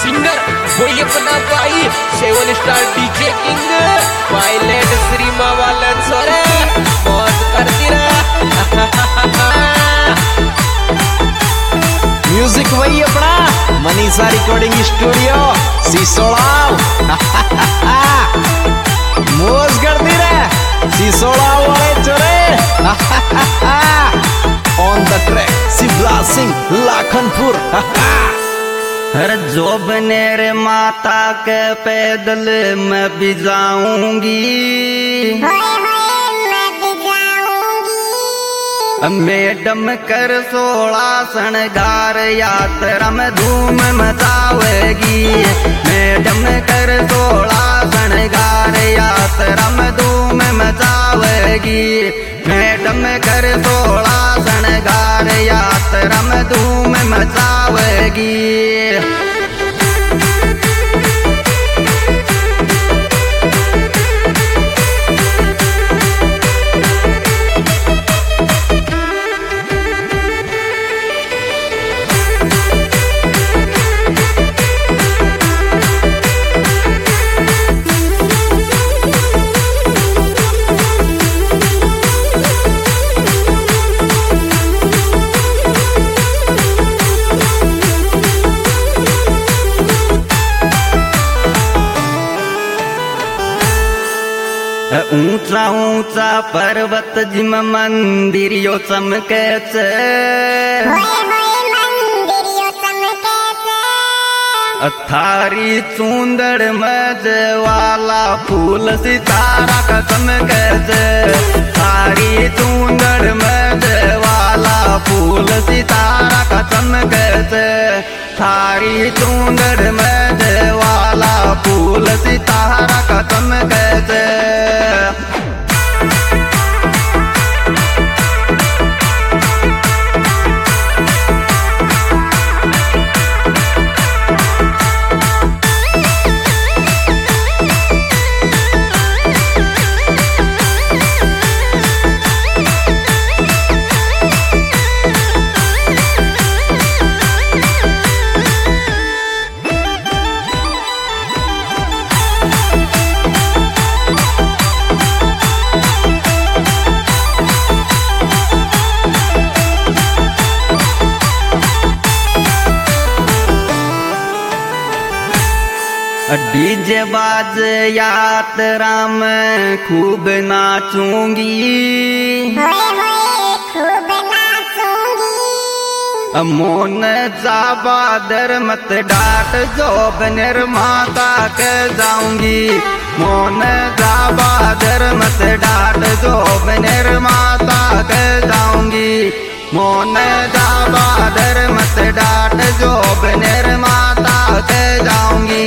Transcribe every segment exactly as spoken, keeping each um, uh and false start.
Singer वही अपना भाई seven star DJ king pilot Shri मावाला छोरे मौज करती रहा। म्यूजिक वही अपना मनीषा रिकॉर्डिंग स्टूडियो सिसोड़ा मौज करती रहे सिसोड़ा वाले चोरे ऑन द ट्रैक शिवला सिंह लाखनपुर। हर जोब नेर माता के पैदल मैं भी जाऊंगी, मैडम कर सोलह शणगार यात्रा में धूम मचावेगी, मैडम कर सोलह शणगार यात्रा में धूम मचावेगी, मैडम कर सोलह शणगार यात्रा में धूम मचावेगी। ऊंचा ऊंचा पर्वत जिम मंदिर यो चमके छे, थारी चूंदड़ में वाला फूल सितारा का चमके छे, थारी चूंदड़ में वाला फूल सितारा का चमके छे, थारी चूंदड़ में वाला फूल सितारा का चमके छे। डीजे बाज यात्रा में खूब नाचूंगी, खूब नाचूंगी, मोन जाबा दर मत डाट जोब निर्माता के जाऊंगी, मोन जाबा दर मत डाट जोब निर्माता के जाऊंगी, मोन जाबा दर मत डाट जोब निर्माता के जाऊंगी।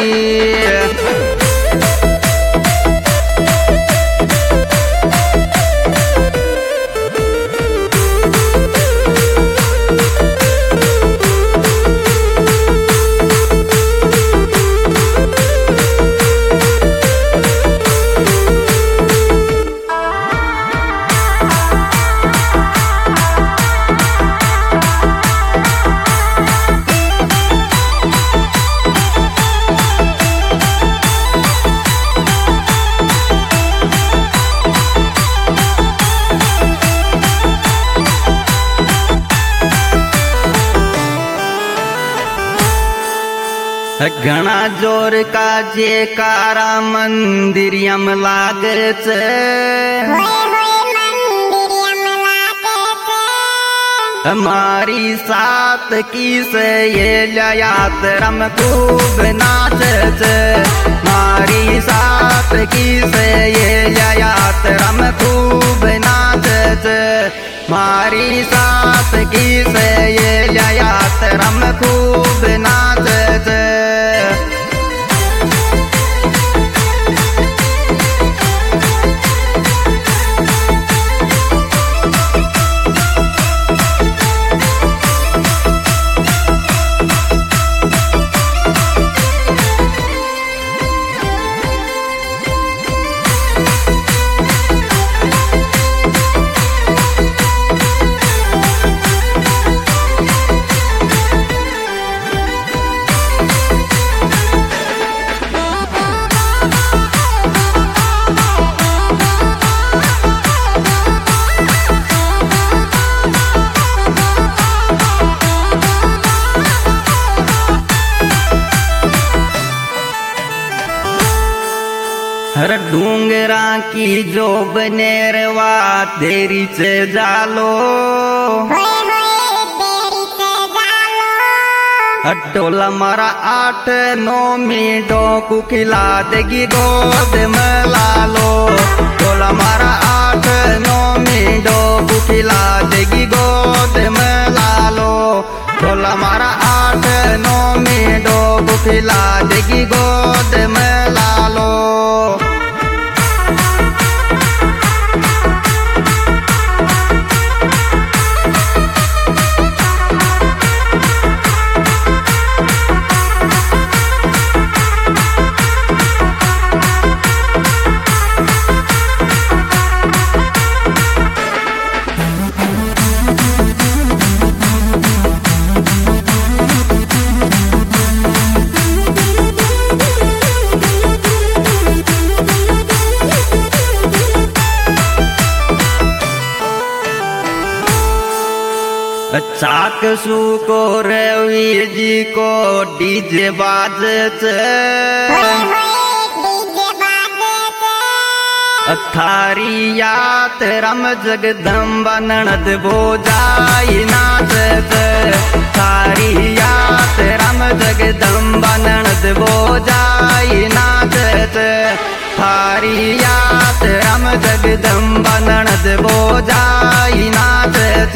घना जोर का जेकारा मंदिरियम लागे छे, हमारी साथ की से ये यात्रा में खूब नाचे छे, हमारी साथ की से ये यात्रा में खूब नाचे छे, हमारी साथ की से ये यात्रा में खूब नाचे छे। हर डूंगरा की जो बनेरवा तेरी से जालो होए होए तेरी से जालो टोला मारा आठ नौ मिनटों को खिला देगी गोद में लालो टोला मारा आठ नौ मिनटों को खिला देगी गोद में लालो टोला मारा आठ नौ मिनटों को खिला देगी गोद में लालो चाक सू को रवि जी को डीजे बाजत होए होए डीजे बाजे थारी यात रम जगदम्बा ननद बोजाई नाचत थारी यात रम जगदम्बा ननद बोजाई नाचत थारी यात रम जगदम्बा ननद बोजाई नाचत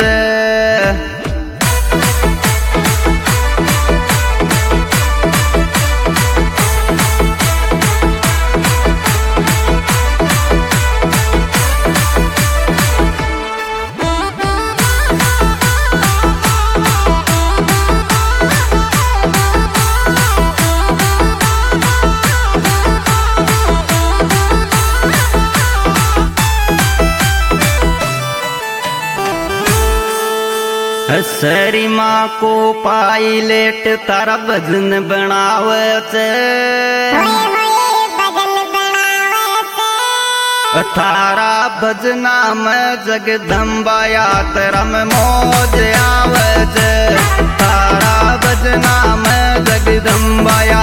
सरी माँ को पायलट तारा भजन बनावत होए होए बदल बनावत थारा भजना में जगदम्बा यात्रा में मौज आवत तारा भजना में जगदम्बा